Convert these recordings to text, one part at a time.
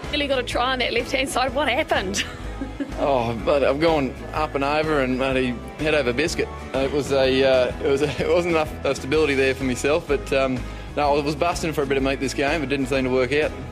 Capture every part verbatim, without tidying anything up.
Really got to try on that left-hand side. What happened? Oh, but I've gone up and over and bloody head over biscuit. It was a, uh, it was, a, it wasn't enough uh, stability there for myself. But um, no, I was busting for a bit of meat this game. It didn't seem to work out.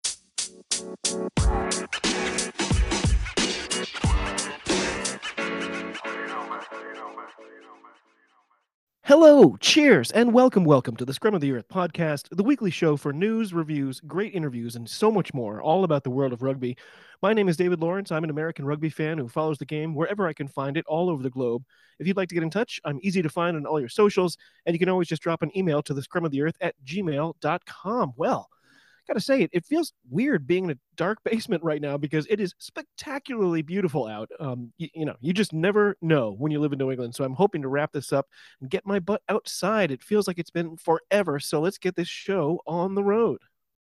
Hello, cheers, and welcome, welcome to the Scrum of the Earth podcast, the weekly show for news, reviews, great interviews, and so much more, all about the world of rugby. My name is David Lawrence. I'm an American rugby fan who follows the game wherever I can find it all over the globe. If you'd like to get in touch, I'm easy to find on all your socials, and you can always just drop an email to the scrum of the earth at gmail dot com. Well, gotta say it, it feels weird being in a dark basement right now because it is spectacularly beautiful out. Um, you, you know, you just never know when you live in New England. So I'm hoping to wrap this up and get my butt outside. It feels like it's been forever. So let's get this show on the road.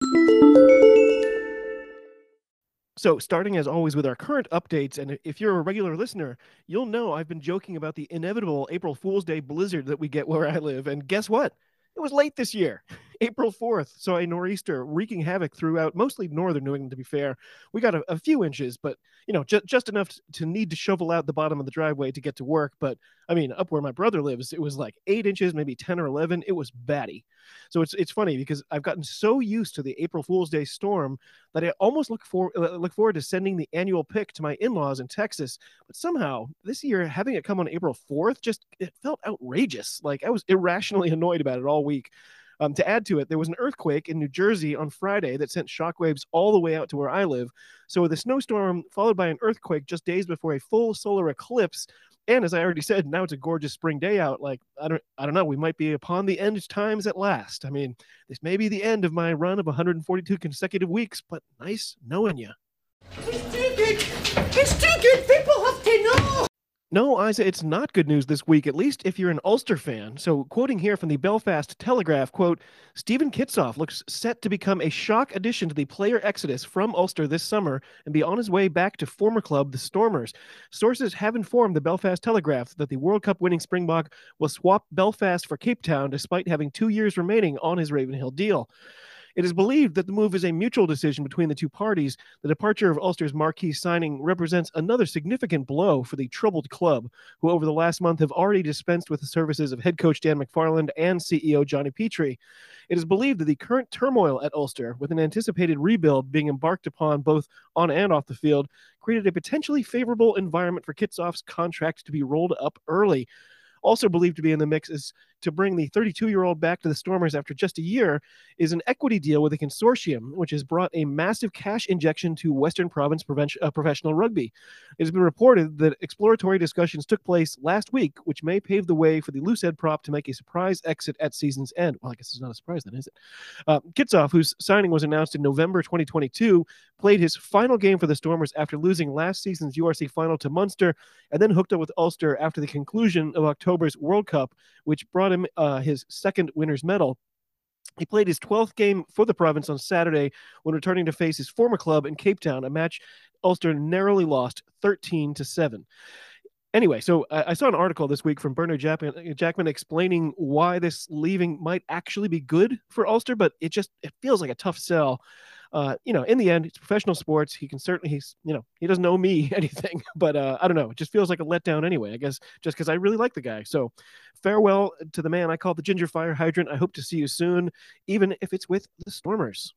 So starting as always with our current updates, and if you're a regular listener, you'll know I've been joking about the inevitable April Fool's Day blizzard that we get where I live. And guess what? It was late this year, April fourth, saw a nor'easter wreaking havoc throughout mostly northern New England, to be fair. We got a, a few inches, but, you know, ju- just enough to, to need to shovel out the bottom of the driveway to get to work. But, I mean, up where my brother lives, it was like eight inches, maybe ten or eleven. It was batty. So it's it's funny because I've gotten so used to the April Fool's Day storm that I almost look, for, uh, look forward to sending the annual pick to my in-laws in Texas. But somehow, this year, having it come on April fourth, just it felt outrageous. Like I was irrationally annoyed about it all week. Um, to add to it, there was an earthquake in New Jersey on Friday that sent shockwaves all the way out to where I live. So the snowstorm followed by an earthquake just days before a full solar eclipse. And as I already said, now it's a gorgeous spring day out. Like, I don't I don't know, we might be upon the end times at last. I mean, this may be the end of my run of one hundred forty-two consecutive weeks, but nice knowing you. It's too good. It's too good. People have to know. No, Isa, it's not good news this week, at least if you're an Ulster fan. So, quoting here from the Belfast Telegraph, quote, Stephen Kitsoff looks set to become a shock addition to the player exodus from Ulster this summer and be on his way back to former club, the Stormers. Sources have informed the Belfast Telegraph that the World Cup winning Springbok will swap Belfast for Cape Town despite having two years remaining on his Ravenhill deal. It is believed that the move is a mutual decision between the two parties. The departure of Ulster's marquee signing represents another significant blow for the troubled club, who over the last month have already dispensed with the services of head coach Dan McFarland and C E O Johnny Petrie. It is believed that the current turmoil at Ulster, with an anticipated rebuild being embarked upon both on and off the field, created a potentially favorable environment for Kitsoff's contract to be rolled up early. Also believed to be in the mix is to bring the thirty-two-year-old back to the Stormers after just a year is an equity deal with a consortium, which has brought a massive cash injection to Western Province uh, professional rugby. It has been reported that exploratory discussions took place last week, which may pave the way for the Loosehead prop to make a surprise exit at season's end. Well, I guess it's not a surprise then, is it? Uh, Kitsoff, whose signing was announced in November twenty twenty-two, played his final game for the Stormers after losing last season's U R C final to Munster, and then hooked up with Ulster after the conclusion of October's World Cup, which brought him uh, his second winner's medal. He played his twelfth game for the province on Saturday when returning to face his former club in Cape Town, a match Ulster narrowly lost thirteen to seven. Anyway, so I, I saw an article this week from Bernard Jackman, Jackman explaining why this leaving might actually be good for Ulster, but it just it feels like a tough sell. Uh, you know, in the end, it's professional sports. He can certainly, he's, you know, he doesn't owe me anything, but uh, I don't know. It just feels like a letdown anyway, I guess, just because I really like the guy. So farewell to the man I call the Ginger Fire Hydrant. I hope to see you soon, even if it's with the Stormers.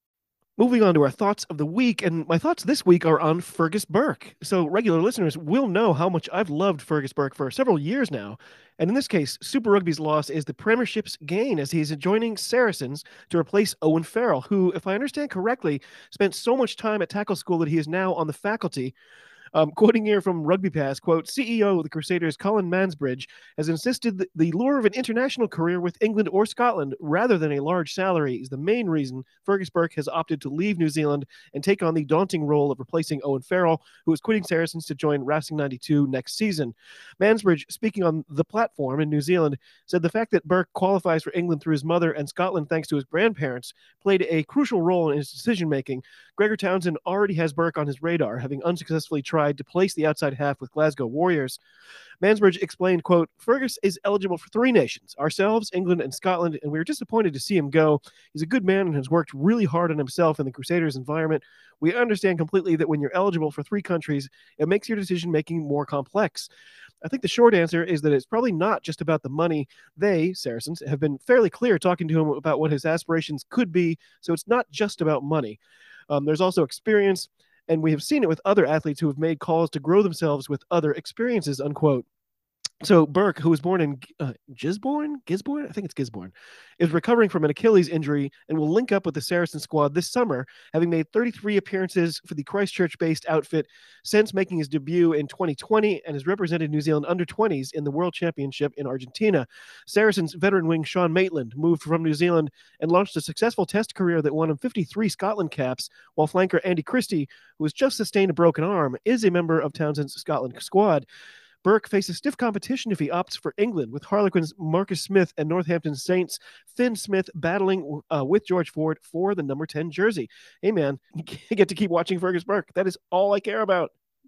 Moving on to our thoughts of the week, and my thoughts this week are on Fergus Burke. So regular listeners will know how much I've loved Fergus Burke for several years now. And in this case, Super Rugby's loss is the Premiership's gain as he's joining Saracens to replace Owen Farrell, who, if I understand correctly, spent so much time at tackle school that he is now on the faculty. Um, quoting here from Rugby Pass, quote, C E O of the Crusaders, Colin Mansbridge, has insisted that the lure of an international career with England or Scotland, rather than a large salary, is the main reason Fergus Burke has opted to leave New Zealand and take on the daunting role of replacing Owen Farrell, who is quitting Saracens to join Racing ninety-two next season. Mansbridge, speaking on the platform in New Zealand, said the fact that Burke qualifies for England through his mother and Scotland thanks to his grandparents played a crucial role in his decision-making. Gregor Townsend already has Burke on his radar, having unsuccessfully tried tried to place the outside half with Glasgow Warriors. Mansbridge explained, quote, Fergus is eligible for three nations, ourselves, England, and Scotland, and we were disappointed to see him go. He's a good man and has worked really hard on himself in the Crusaders environment. We understand completely that when you're eligible for three countries, it makes your decision-making more complex. I think the short answer is that it's probably not just about the money. They, Saracens, have been fairly clear talking to him about what his aspirations could be, so it's not just about money. Um, there's also experience, and we have seen it with other athletes who have made calls to grow themselves with other experiences, unquote. So Burke, who was born in uh, Gisborne, Gisborne, I think it's Gisborne, is recovering from an Achilles injury and will link up with the Saracen squad this summer, having made thirty-three appearances for the Christchurch-based outfit since making his debut in twenty twenty and has represented New Zealand under twenties in the World Championship in Argentina. Saracens veteran wing Sean Maitland moved from New Zealand and launched a successful test career that won him fifty-three Scotland caps, while flanker Andy Christie, who has just sustained a broken arm, is a member of Townsend's Scotland squad. Burke faces stiff competition if he opts for England, with Harlequins Marcus Smith and Northampton Saints Finn Smith battling uh, with George Ford for the number ten jersey. Hey, man, you get to keep watching Fergus Burke. That is all I care about.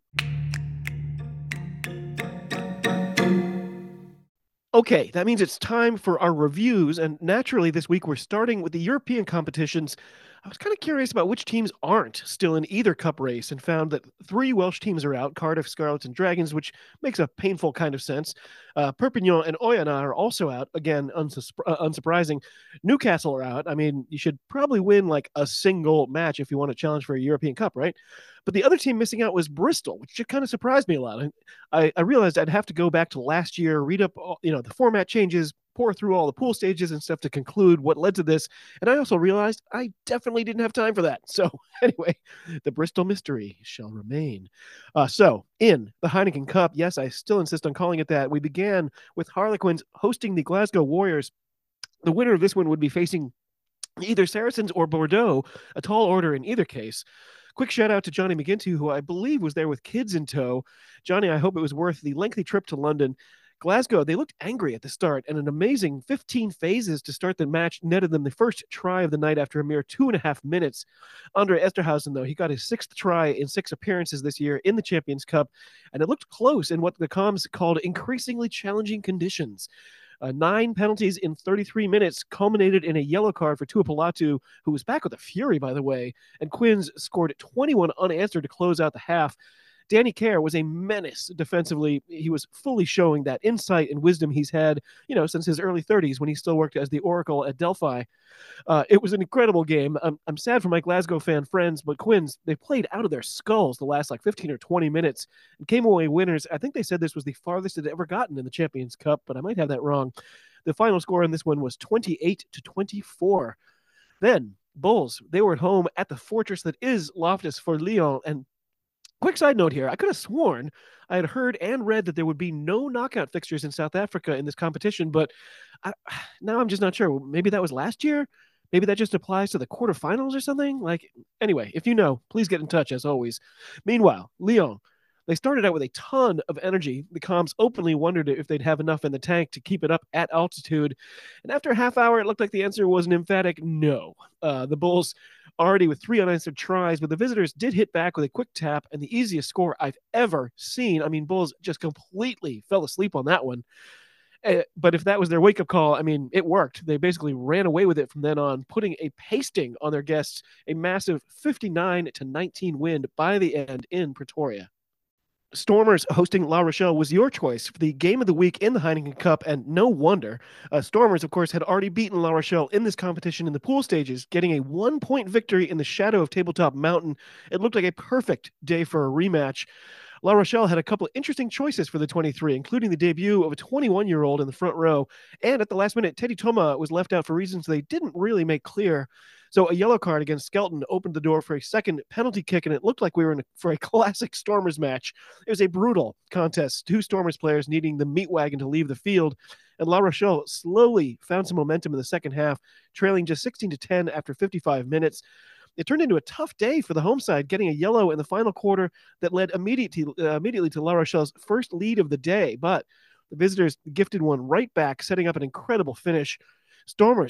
Okay, that means it's time for our reviews, and naturally this week we're starting with the European competitions. I was kind of curious about which teams aren't still in either cup race and found that three Welsh teams are out, Cardiff, Scarlets, and Dragons, which makes a painful kind of sense. Uh, Perpignan and Oyonnax are also out, again, unsus- uh, unsurprising. Newcastle are out. I mean, you should probably win like a single match if you want to challenge for a European Cup, right? But the other team missing out was Bristol, which kind of surprised me a lot. I, I realized I'd have to go back to last year, read up all, you know, the format changes, pour through all the pool stages and stuff to conclude what led to this. And I also realized I definitely didn't have time for that. So anyway, the Bristol mystery shall remain. Uh, so in the Heineken Cup, yes, I still insist on calling it that. We began with Harlequins hosting the Glasgow Warriors. The winner of this one would be facing either Saracens or Bordeaux, a tall order in either case. Quick shout out to Johnny McGinty, who I believe was there with kids in tow. Johnny, I hope it was worth the lengthy trip to London. Glasgow, they looked angry at the start, and an amazing fifteen phases to start the match netted them the first try of the night after a mere two and a half minutes. Andre Esterhausen, though, he got his sixth try in six appearances this year in the Champions Cup, and it looked close in what the comms called increasingly challenging conditions. Uh, nine penalties in thirty-three minutes culminated in a yellow card for Tuapolatu, who was back with a fury, by the way, and Quins scored twenty-one unanswered to close out the half. Danny Kerr was a menace defensively. He was fully showing that insight and wisdom he's had, you know, since his early thirties when he still worked as the Oracle at Delphi. Uh, it was an incredible game. I'm, I'm sad for my Glasgow fan friends, but Quins, they played out of their skulls the last like fifteen or twenty minutes and came away winners. I think they said this was the farthest it ever gotten in the Champions Cup, but I might have that wrong. The final score in this one was twenty-eight to twenty-four. Then Bulls, they were at home at the fortress that is Loftus for Lyon, and quick side note here, I could have sworn I had heard and read that there would be no knockout fixtures in South Africa in this competition, but I, now I'm just not sure. Maybe that was last year? Maybe that just applies to the quarterfinals or something? Like, anyway, if you know, please get in touch as always. Meanwhile, Lyon, they started out with a ton of energy. The comms openly wondered if they'd have enough in the tank to keep it up at altitude. And after a half hour, it looked like the answer was an emphatic no. Uh, the Bulls already with three unanswered tries, but the visitors did hit back with a quick tap and the easiest score I've ever seen. I mean, Bulls just completely fell asleep on that one. Uh, but if that was their wake-up call, I mean, it worked. They basically ran away with it from then on, putting a pasting on their guests, a massive fifty-nine to nineteen win by the end in Pretoria. Stormers hosting La Rochelle was your choice for the game of the week in the Heineken Cup, and no wonder. Uh, Stormers, of course, had already beaten La Rochelle in this competition in the pool stages, getting a one-point victory in the shadow of Tabletop Mountain. It looked like a perfect day for a rematch. La Rochelle had a couple of interesting choices for the twenty-three, including the debut of a twenty-one-year-old in the front row, and at the last minute, Teddy Toma was left out for reasons they didn't really make clear. So a yellow card against Skelton opened the door for a second penalty kick, and it looked like we were in a, for a classic Stormers match. It was a brutal contest, two Stormers players needing the meat wagon to leave the field, and La Rochelle slowly found some momentum in the second half, trailing just sixteen to ten after fifty-five minutes. It turned into a tough day for the home side, getting a yellow in the final quarter that led immediately, uh, immediately to La Rochelle's first lead of the day, but the visitors gifted one right back, setting up an incredible finish. Stormers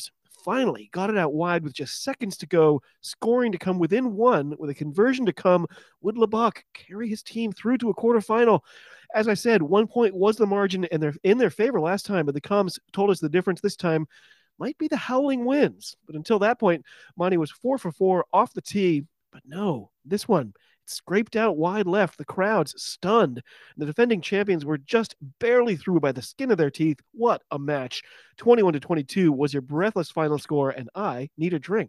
finally got it out wide with just seconds to go, scoring to come within one with a conversion to come. Would Lubbock carry his team through to a quarterfinal? As I said, one point was the margin in their, in their favor last time, but the comms told us the difference this time might be the Howling Winds. But until that point, Monty was four for four off the tee. But no, this one, it scraped out wide left. The crowd's stunned. The defending champions were just barely through by the skin of their teeth. What a match. twenty-one to twenty-two was your breathless final score, and I need a drink.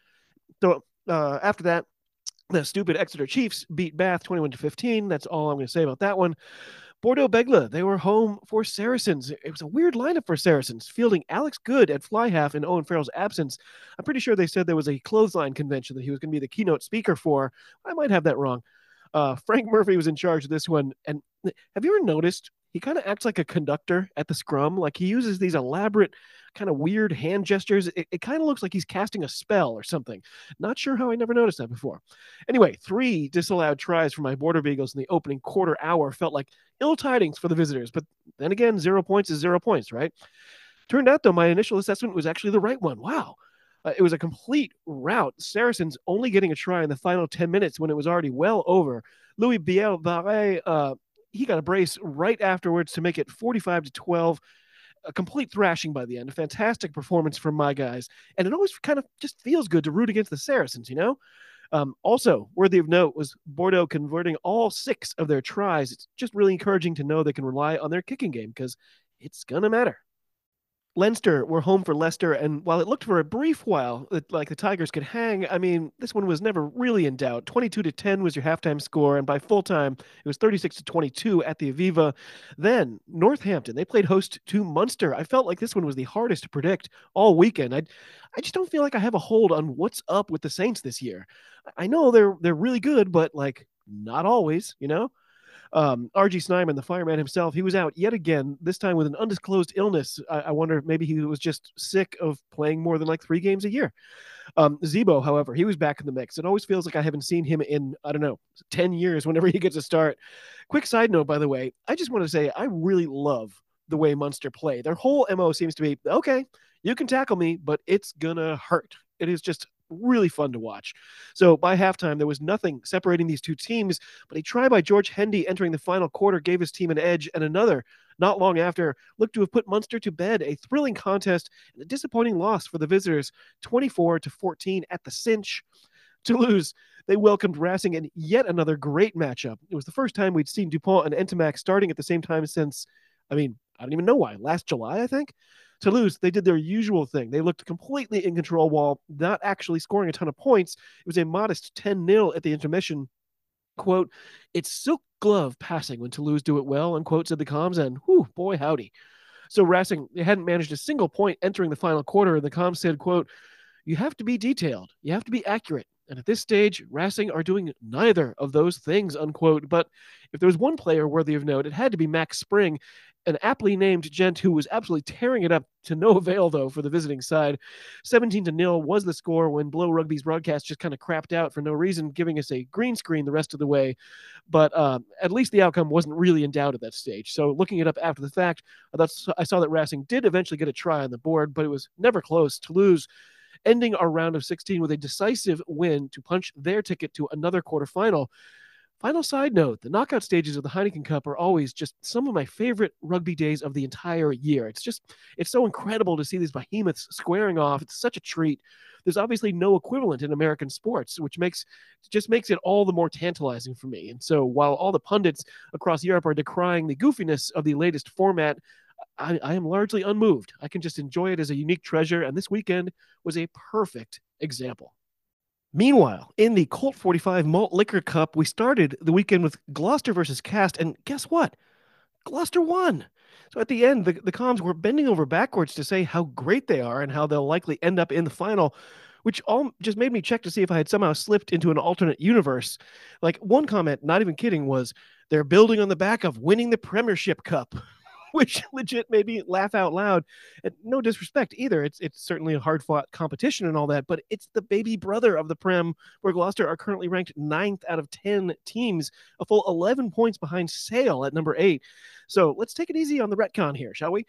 So uh, after that, the stupid Exeter Chiefs beat Bath twenty-one to fifteen. That's all I'm going to say about that one. Bordeaux-Bègles, they were home for Saracens. It was a weird lineup for Saracens, fielding Alex Good at fly half in Owen Farrell's absence. I'm pretty sure they said there was a clothesline convention that he was going to be the keynote speaker for. I might have that wrong. Uh, Frank Murphy was in charge of this one. And have you ever noticed he kind of acts like a conductor at the scrum? Like he uses these elaborate kind of weird hand gestures. It, it kind of looks like he's casting a spell or something. Not sure how I never noticed that before. Anyway, three disallowed tries for my Border Beagles in the opening quarter hour felt like ill tidings for the visitors. But then again, zero points is zero points, right? Turned out, though, my initial assessment was actually the right one. Wow. Uh, it was a complete rout. Saracens only getting a try in the final ten minutes when it was already well over. Louis Biel-Barré, uh, he got a brace right afterwards to make it forty-five to twelve. A complete thrashing by the end. A fantastic performance from my guys. And it always kind of just feels good to root against the Saracens, you know? Um, also, worthy of note was Bordeaux converting all six of their tries. It's just really encouraging to know they can rely on their kicking game because it's going to matter. Leinster were home for Leicester, and while it looked for a brief while that, like the Tigers could hang, I mean, this one was never really in doubt. twenty-two to ten was your halftime score, and by full time, it was thirty-six to twenty-two at the Aviva. Then, Northampton, they played host to Munster. I felt like this one was the hardest to predict all weekend. I I just don't feel like I have a hold on what's up with the Saints this year. I know they're they're really good, but, like, not always, you know? Um, R G Snyman, the fireman himself, he was out yet again, this time with an undisclosed illness. I, I wonder if maybe he was just sick of playing more than like three games a year. Um, Zebo, however, he was back in the mix. It always feels like I haven't seen him in, I don't know, ten years whenever he gets a start. Quick side note, by the way, I just want to say I really love the way Munster play. Their whole M O seems to be, okay, you can tackle me, but it's gonna hurt. It is just really fun to watch. So by halftime, there was nothing separating these two teams, but a try by George Hendy entering the final quarter gave his team an edge, and another, not long after, looked to have put Munster to bed. A thrilling contest and a disappointing loss for the visitors, twenty-four to fourteen at the cinch. Toulouse, they welcomed Racing in yet another great matchup. It was the first time we'd seen Dupont and Entimac starting at the same time since, I mean, I don't even know why, last July, I think? Toulouse, they did their usual thing. They looked completely in control while not actually scoring a ton of points. It was a modest ten nil at the intermission. Quote, it's silk glove passing when Toulouse do it well, unquote, said the comms, and whew, boy, howdy. So Racing, they hadn't managed a single point entering the final quarter, and the comms said, quote, you have to be detailed. You have to be accurate. And at this stage, Racing are doing neither of those things, unquote. But if there was one player worthy of note, it had to be Max Spring, an aptly named gent who was absolutely tearing it up to no avail, though, for the visiting side. seventeen to nil was the score when Blow Rugby's broadcast just kind of crapped out for no reason, giving us a green screen the rest of the way. But um, at least the outcome wasn't really in doubt at that stage. So looking it up after the fact, I, thought, I saw that Racing did eventually get a try on the board, but it was never close. Toulouse ending our round of sixteen with a decisive win to punch their ticket to another quarterfinal. Final side note, the knockout stages of the Heineken Cup are always just some of my favorite rugby days of the entire year. It's just, it's so incredible to see these behemoths squaring off. It's such a treat. There's obviously no equivalent in American sports, which makes just makes it all the more tantalizing for me. And so while all the pundits across Europe are decrying the goofiness of the latest format, I, I am largely unmoved. I can just enjoy it as a unique treasure, and this weekend was a perfect example. Meanwhile, in the Colt forty-five Malt Liquor Cup, we started the weekend with Gloucester versus Cast, and guess what? Gloucester won. So at the end, the, the comms were bending over backwards to say how great they are and how they'll likely end up in the final, which all just made me check to see if I had somehow slipped into an alternate universe. Like, one comment, not even kidding, was, they're building on the back of winning the Premiership Cup, which legit made me laugh out loud. And no disrespect either. It's it's certainly a hard-fought competition and all that, but it's the baby brother of the Prem, where Gloucester are currently ranked ninth out of ten teams, a full eleven points behind Sale at number eight. So let's take it easy on the retcon here, shall we?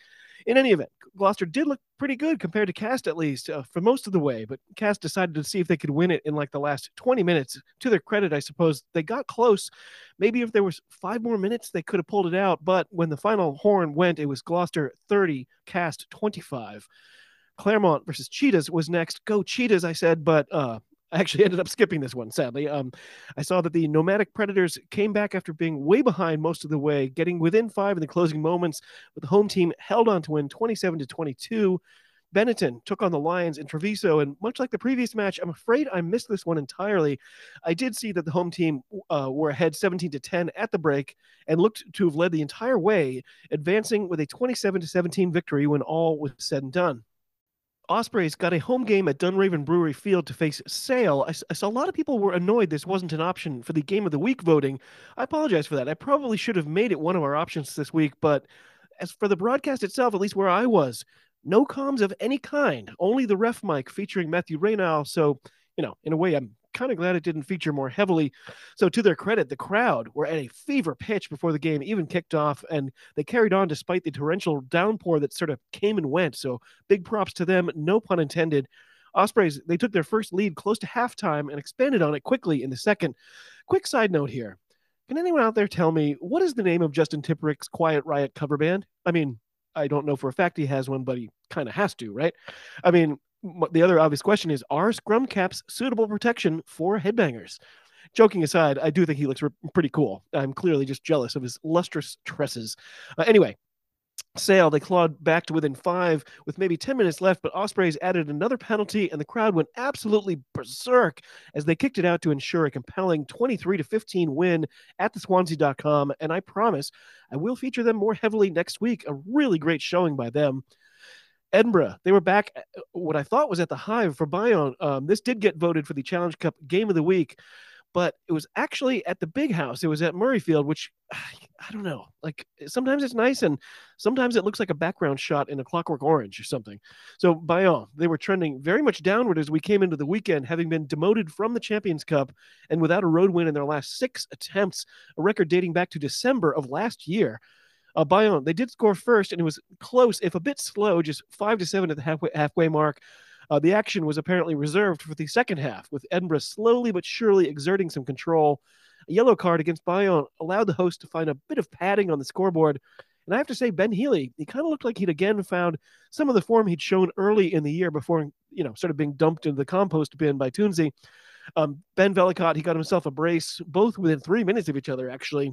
In any event, Gloucester did look pretty good compared to Cast, at least, uh, for most of the way, but Cast decided to see if they could win it in like the last twenty minutes. To their credit, I suppose, they got close. Maybe if there was five more minutes, they could have pulled it out, but when the final horn went, it was Gloucester thirty, Cast twenty-five. Claremont versus Cheetahs was next. Go Cheetahs, I said, but uh, I actually ended up skipping this one, sadly. Um, I saw that the Nomadic Predators came back after being way behind most of the way, getting within five in the closing moments, but the home team held on to win twenty-seven to twenty-two. Benetton took on the Lions in Treviso, and much like the previous match, I'm afraid I missed this one entirely. I did see that the home team uh, were ahead seventeen to ten at the break and looked to have led the entire way, advancing with a twenty-seven to seventeen victory when all was said and done. Ospreys got a home game at Dunraven Brewery Field to face Sale. I, I saw a lot of people were annoyed this wasn't an option for the Game of the Week voting. I apologize for that. I probably should have made it one of our options this week, but as for the broadcast itself, at least where I was, no comms of any kind, only the ref mic featuring Matthew Reynal. So, you know, in a way, I'm kind of glad it didn't feature more heavily. So to their credit, the crowd were at a fever pitch before the game even kicked off, and they carried on despite the torrential downpour that sort of came and went. So big props to them, no pun intended. Ospreys, they took their first lead close to halftime and expanded on it quickly in the second. Quick side note here. Can anyone out there tell me, what is the name of Justin Tipperick's Quiet Riot cover band? I mean, I don't know for a fact he has one, but he kind of has to, right? I mean, the other obvious question is, are scrum caps suitable protection for headbangers? Joking aside, I do think he looks pretty cool. I'm clearly just jealous of his lustrous tresses. Uh, anyway, Sale, they clawed back to within five with maybe ten minutes left, but Ospreys added another penalty, and the crowd went absolutely berserk as they kicked it out to ensure a compelling twenty-three to fifteen win at the Swansea dot com. And I promise I will feature them more heavily next week. A really great showing by them. Edinburgh, they were back what I thought was at the Hive for Bayonne. Um, this did get voted for the Challenge Cup Game of the Week, but it was actually at the Big House. It was at Murrayfield, which, I don't know. Like, sometimes it's nice, and sometimes it looks like a background shot in A Clockwork Orange or something. So Bayonne, they were trending very much downward as we came into the weekend, having been demoted from the Champions Cup and without a road win in their last six attempts, a record dating back to December of last year. Uh, Bayonne, they did score first, and it was close, if a bit slow, just five to seven at the halfway, halfway mark. Uh, the action was apparently reserved for the second half, with Edinburgh slowly but surely exerting some control. A yellow card against Bayonne allowed the host to find a bit of padding on the scoreboard. And I have to say, Ben Healy, he kind of looked like he'd again found some of the form he'd shown early in the year before, you know, sort of being dumped into the compost bin by Toonsey. Um, Ben Velicott, he got himself a brace, both within three minutes of each other, actually.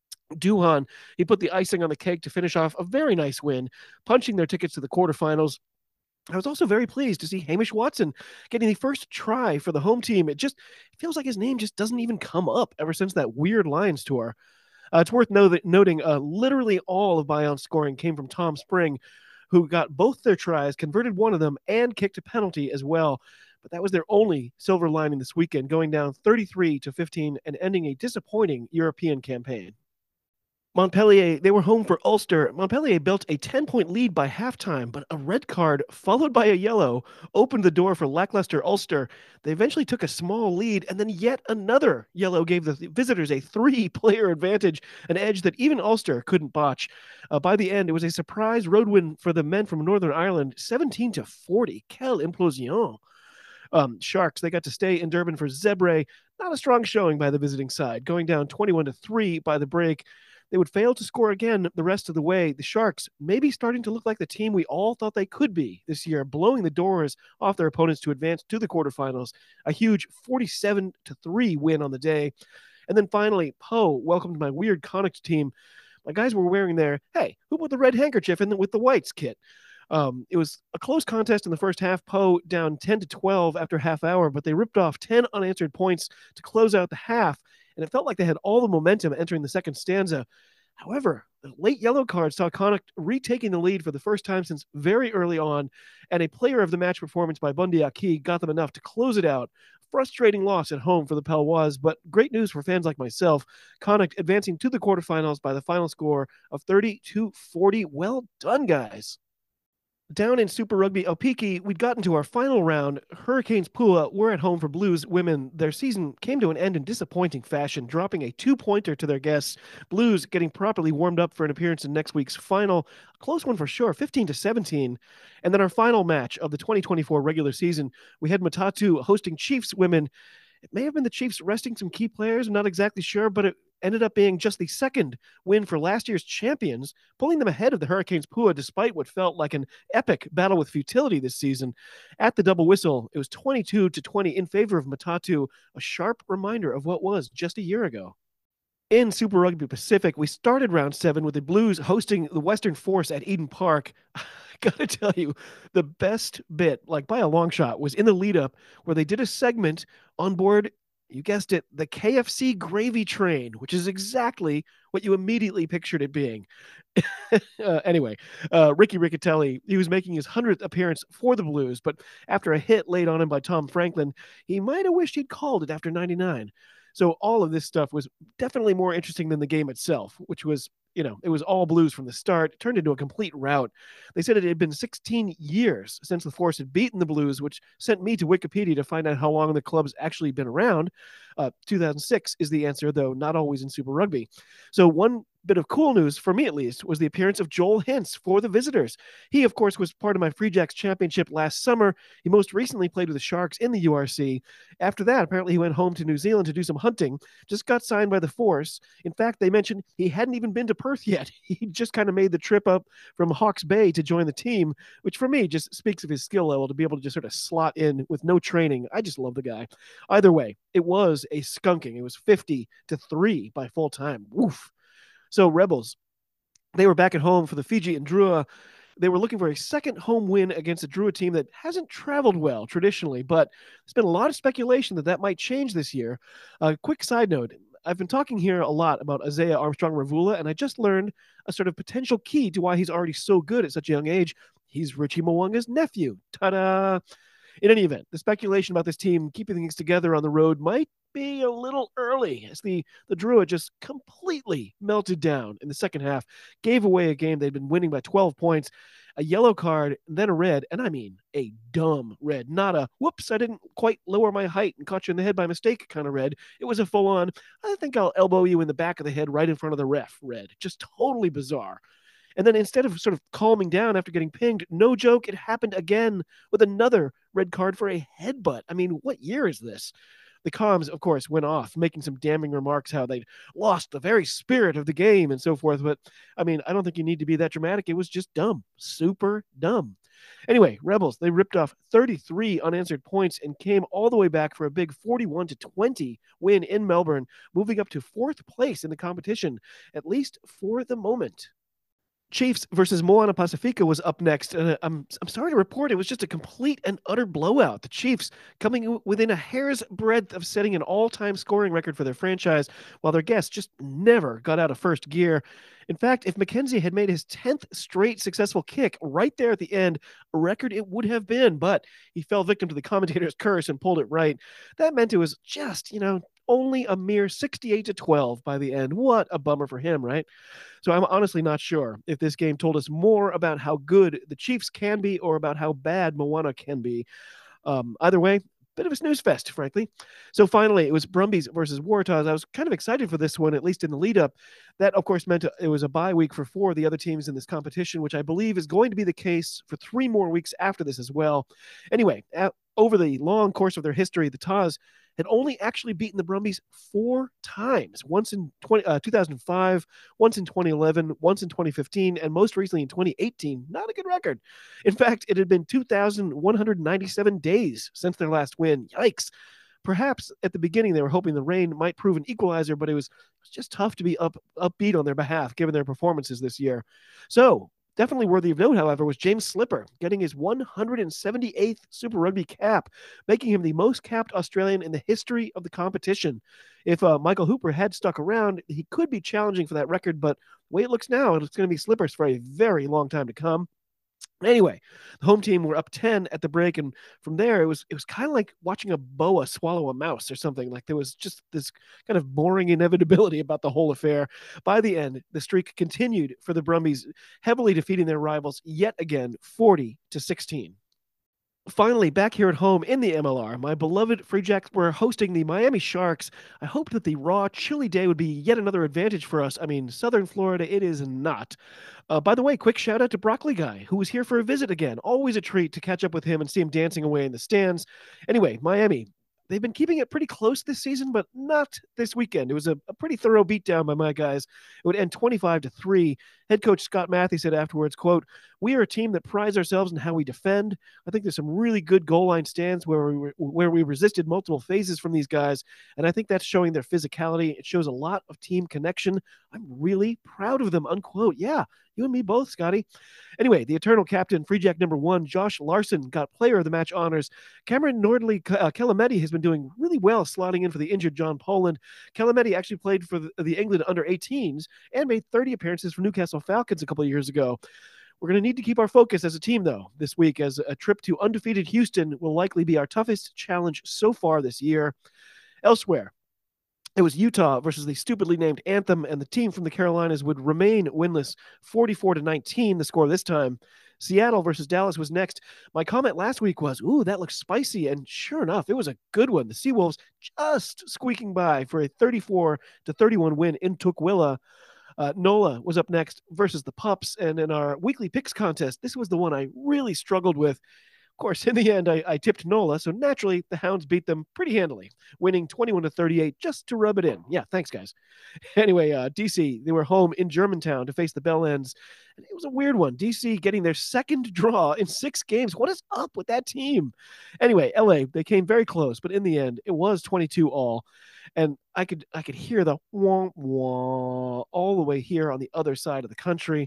Duhan, he put the icing on the cake to finish off a very nice win, punching their tickets to the quarterfinals. I was also very pleased to see Hamish Watson getting the first try for the home team. It just it feels like his name just doesn't even come up ever since that weird Lions tour. Uh, it's worth know that, noting uh, literally all of Bayonne's scoring came from Tom Spring, who got both their tries, converted one of them, and kicked a penalty as well. But that was their only silver lining this weekend, going down thirty-three to fifteen and ending a disappointing European campaign. Montpellier, they were home for Ulster. Montpellier built a ten-point lead by halftime, but a red card, followed by a yellow, opened the door for lackluster Ulster. They eventually took a small lead, and then yet another yellow gave the visitors a three-player advantage, an edge that even Ulster couldn't botch. Uh, by the end, it was a surprise road win for the men from Northern Ireland, seventeen to forty. Quelle implosion. Um, Sharks, they got to stay in Durban for Zebre. Not a strong showing by the visiting side, going down twenty-one to three by the break. They would fail to score again the rest of the way. The Sharks may be starting to look like the team we all thought they could be this year, blowing the doors off their opponents to advance to the quarterfinals. A huge forty-seven to three win on the day. And then finally, Poe welcomed my weird Connacht team. My guys were wearing their, hey, who put the red handkerchief in the, with the whites kit? Um, it was a close contest in the first half. Poe down ten to twelve after half hour, but they ripped off ten unanswered points to close out the half. And it felt like they had all the momentum entering the second stanza. However, the late yellow card saw Connacht retaking the lead for the first time since very early on, and a player of the match performance by Bundy Aki got them enough to close it out. Frustrating loss at home for the Pelvois, but great news for fans like myself. Connacht advancing to the quarterfinals by the final score of thirty to forty. Well done, guys. Down in Super Rugby Opiki, we'd gotten to our final round. Hurricanes Pua were at home for Blues women. Their season came to an end in disappointing fashion, dropping a two-pointer to their guests. Blues getting properly warmed up for an appearance in next week's final. A close one for sure, fifteen to seventeen. And then our final match of the twenty twenty-four regular season, we had Matatu hosting Chiefs women. It may have been the Chiefs resting some key players. I'm not exactly sure, but it ended up being just the second win for last year's champions, pulling them ahead of the Hurricanes Pua despite what felt like an epic battle with futility this season. At the double whistle, it was twenty-two to twenty in favor of Matatu, a sharp reminder of what was just a year ago. In Super Rugby Pacific, we started round seven with the Blues hosting the Western Force at Eden Park. I gotta tell you, the best bit, like by a long shot, was in the lead up where they did a segment on board, you guessed it, the K F C gravy train, which is exactly what you immediately pictured it being. uh, anyway, uh, Ricky Riccatelli, he was making his hundredth appearance for the Blues, but after a hit laid on him by Tom Franklin, he might have wished he'd called it after ninety-nine. So all of this stuff was definitely more interesting than the game itself, which was, you know, it was all Blues from the start. It turned into a complete rout. They said it had been sixteen years since the Force had beaten the Blues, which sent me to Wikipedia to find out how long the club's actually been around. Uh, two thousand six is the answer, though not always in Super Rugby. So one bit of cool news, for me at least, was the appearance of Joel Hintz for the visitors. He, of course, was part of my Free Jacks championship last summer. He most recently played with the Sharks in the U R C. After that, apparently he went home to New Zealand to do some hunting, just got signed by the Force. In fact, they mentioned he hadn't even been to Perth yet. He just kind of made the trip up from Hawke's Bay to join the team, which for me just speaks of his skill level to be able to just sort of slot in with no training. I just love the guy. Either way, it was a skunking. It was fifty to three by full time. Woof. So Rebels, they were back at home for the Fiji and Drua. They were looking for a second home win against a Drua team that hasn't traveled well traditionally, but there's been a lot of speculation that that might change this year. A uh, quick side note, I've been talking here a lot about Isaiah Armstrong-Ravula, and I just learned a sort of potential key to why he's already so good at such a young age. He's Richie Mo'unga's nephew. Ta-da! In any event, the speculation about this team keeping things together on the road might be a little early, as the, the Drua just completely melted down in the second half, gave away a game they'd been winning by twelve points, a yellow card, and then a red, and I mean a dumb red, not a, whoops, I didn't quite lower my height and caught you in the head by mistake kind of red. It was a full-on, I think I'll elbow you in the back of the head right in front of the ref red. Just totally bizarre. And then instead of sort of calming down after getting pinged, no joke, it happened again with another red card for a headbutt. I mean, what year is this? The comms, of course, went off, making some damning remarks how they'd lost the very spirit of the game and so forth. But, I mean, I don't think you need to be that dramatic. It was just dumb. Super dumb. Anyway, Rebels, they ripped off thirty-three unanswered points and came all the way back for a big forty-one to twenty win in Melbourne, moving up to fourth place in the competition, at least for the moment. Chiefs versus Moana Pacifica was up next, and I'm I'm sorry to report it was just a complete and utter blowout. The Chiefs coming within a hair's breadth of setting an all-time scoring record for their franchise, while their guests just never got out of first gear. In fact, if McKenzie had made his tenth straight successful kick right there at the end, a record it would have been, but he fell victim to the commentator's curse and pulled it right. That meant it was just, you know, only a mere sixty-eight to twelve by the end. What a bummer for him, right? So I'm honestly not sure if this game told us more about how good the Chiefs can be or about how bad Moana can be. Um, either way, bit of a snooze fest, frankly. So finally, it was Brumbies versus Waratahs. I was kind of excited for this one, at least in the lead up. That, of course, meant it was a bye week for four of the other teams in this competition, which I believe is going to be the case for three more weeks after this as well. Anyway, over the long course of their history, the Tars had only actually beaten the Brumbies four times, once in twenty, uh, two thousand five, once in twenty eleven, once in twenty fifteen, and most recently in twenty eighteen. Not a good record. In fact, it had been two thousand one hundred ninety-seven days since their last win. Yikes. Perhaps at the beginning they were hoping the rain might prove an equalizer, but it was, it was just tough to be up upbeat on their behalf given their performances this year. So, definitely worthy of note, however, was James Slipper getting his one hundred seventy-eighth Super Rugby cap, making him the most capped Australian in the history of the competition. If uh, Michael Hooper had stuck around, he could be challenging for that record, but the way it looks now, it's going to be Slipper's for a very long time to come. Anyway, the home team were up ten at the break, and from there it was it was kind of like watching a boa swallow a mouse or something. Like there was just this kind of boring inevitability about the whole affair. By the end, the streak continued for the Brumbies, heavily defeating their rivals yet again, forty to sixteen. Finally, back here at home in the M L R, my beloved Free Jacks were hosting the Miami Sharks. I hoped that the raw, chilly day would be yet another advantage for us. I mean, Southern Florida, it is not. Uh, by the way, quick shout out to Broccoli Guy, who was here for a visit again. Always a treat to catch up with him and see him dancing away in the stands. Anyway, Miami, they've been keeping it pretty close this season, but not this weekend. It was a, a pretty thorough beatdown by my guys. It would end twenty-five to three. Head coach Scott Matthews said afterwards, quote, "We are a team that prides ourselves in how we defend. I think there's some really good goal line stands where we were, where we resisted multiple phases from these guys, and I think that's showing their physicality. It shows a lot of team connection. I'm really proud of them," unquote. Yeah, you and me both, Scotty. Anyway, the eternal captain, Free Jack number one, Josh Larson, got player of the match honors. Cameron Nordley uh, Kelametti has been doing really well slotting in for the injured John Poland. Kelametti actually played for the, the England under eighteens and made thirty appearances for Newcastle Falcons a couple of years ago. We're going to need to keep our focus as a team, though, this week, as a trip to undefeated Houston will likely be our toughest challenge so far this year. Elsewhere, it was Utah versus the stupidly named Anthem, and the team from the Carolinas would remain winless, forty-four to nineteen, the score this time. Seattle versus Dallas was next. My comment last week was, ooh, that looks spicy, and sure enough, it was a good one. The Seawolves just squeaking by for a thirty-four to thirty-one win in Tukwila. Uh, NOLA was up next versus the Pups, and in our weekly picks contest, this was the one I really struggled with. Of course, in the end, I, I tipped NOLA, so naturally, the Hounds beat them pretty handily, winning twenty-one to thirty-eight just to rub it in. Yeah, thanks, guys. Anyway, uh, D C, they were home in Germantown to face the Bellends, and it was a weird one. D C getting their second draw in six games. What is up with that team? Anyway, L A, they came very close, but in the end, it was twenty-two all. And I could I could hear the wah wah all the way here on the other side of the country.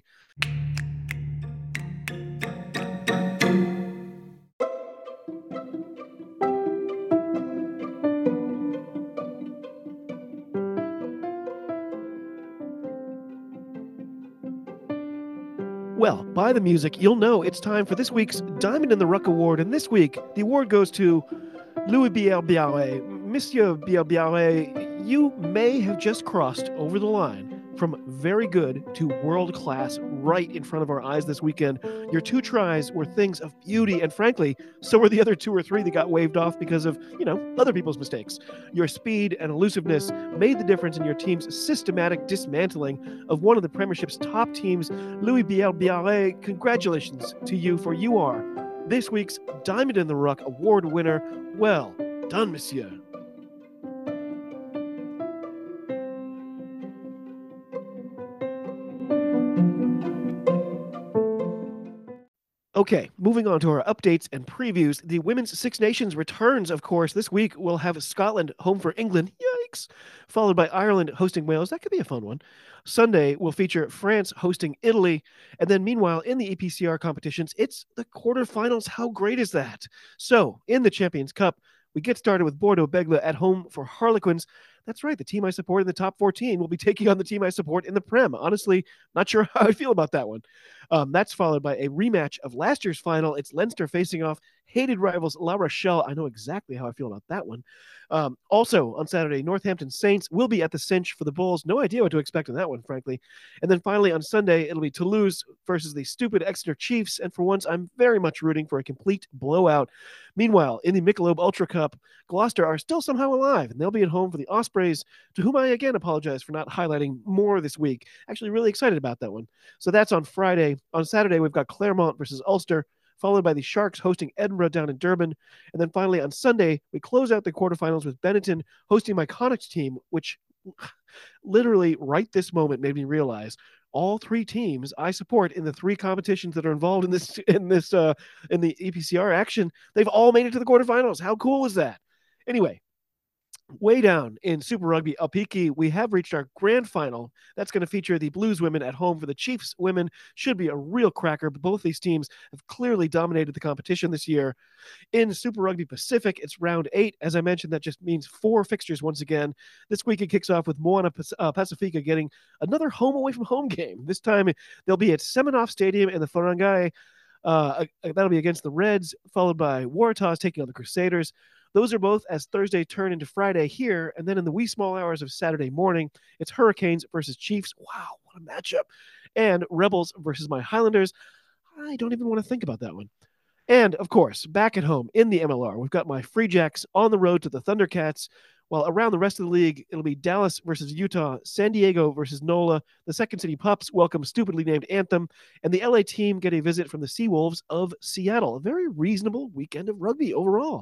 Well, by the music, you'll know it's time for this week's Diamond in the Ruck Award. And this week, the award goes to Louis Biel-Biarré. Monsieur Biel-Biarré, you may have just crossed over the line from very good to world-class right in front of our eyes this weekend. Your two tries were things of beauty, and frankly, so were the other two or three that got waved off because of, you know, other people's mistakes. Your speed and elusiveness made the difference in your team's systematic dismantling of one of the Premiership's top teams. Louis Biel-Biarré, congratulations to you, for you are this week's Diamond in the Ruck Award winner. Well done, monsieur. Okay, moving on to our updates and previews. The Women's Six Nations returns, of course. This week we'll have Scotland home for England. Yikes! Followed by Ireland hosting Wales. That could be a fun one. Sunday will feature France hosting Italy. And then meanwhile, in the E P C R competitions, it's the quarterfinals. How great is that? So, in the Champions Cup, we get started with Bordeaux Begla at home for Harlequins. That's right, the team I support in the top fourteen will be taking on the team I support in the Prem. Honestly, not sure how I feel about that one. Um, that's followed by a rematch of last year's final. It's Leinster facing off hated rivals La Rochelle. I know exactly how I feel about that one. Um, also on Saturday, Northampton Saints will be at the Cinch for the Bulls. No idea what to expect in that one, frankly. And then finally on Sunday, it'll be Toulouse versus the stupid Exeter Chiefs. And for once, I'm very much rooting for a complete blowout. Meanwhile, in the Michelob Ultra Cup, Gloucester are still somehow alive, and they'll be at home for the Ospreys, to whom I again apologize for not highlighting more this week. Actually, really excited about that one. So that's on Friday. On Saturday, we've got Claremont versus Ulster, followed by the Sharks hosting Edinburgh down in Durban. And then finally on Sunday, we close out the quarterfinals with Benetton hosting my Connacht team, which literally right this moment made me realize all three teams I support in the three competitions that are involved in this in this uh, in the E P C R action, they've all made it to the quarterfinals. How cool is that? Anyway, way down in Super Rugby Apiki, we have reached our grand final. That's going to feature the Blues women at home for the Chiefs women. Should be a real cracker, but both these teams have clearly dominated the competition this year. In Super Rugby Pacific, it's round eight. As I mentioned, that just means four fixtures once again. This week it kicks off with Moana Pacifica getting another home away from home game. This time they'll be at Seminoff Stadium in the Farangai Uh, that'll be against the Reds, followed by Waratahs taking on the Crusaders. Those are both as Thursday turn into Friday here, and then in the wee small hours of Saturday morning, it's Hurricanes versus Chiefs. Wow, what a matchup. And Rebels versus my Highlanders. I don't even want to think about that one. And, of course, back at home in the M L R, we've got my Free Jacks on the road to the Thundercats, while around the rest of the league, it'll be Dallas versus Utah, San Diego versus NOLA, the Second City Pups welcome stupidly named Anthem, and the L A team get a visit from the Seawolves of Seattle. A very reasonable weekend of rugby overall.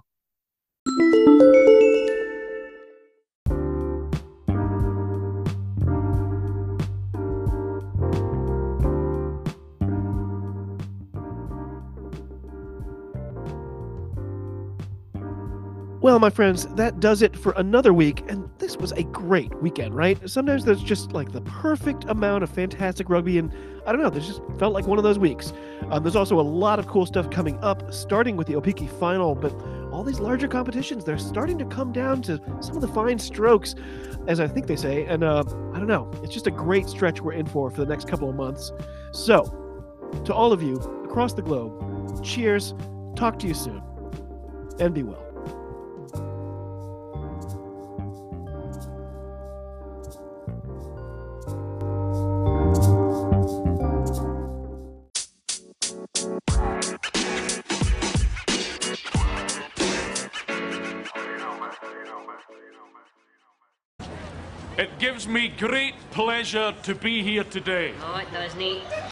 Well, my friends, that does it for another week, and this was a great weekend, right? Sometimes there's just like the perfect amount of fantastic rugby, and I don't know, this just felt like one of those weeks. Um, there's also a lot of cool stuff coming up, starting with the Opiki final, but all these larger competitions, they're starting to come down to some of the fine strokes, as I think they say, and uh, I don't know, it's just a great stretch we're in for for the next couple of months. So, to all of you across the globe, cheers, talk to you soon, and be well. It gives me great pleasure to be here today. Oh, it does, Nate.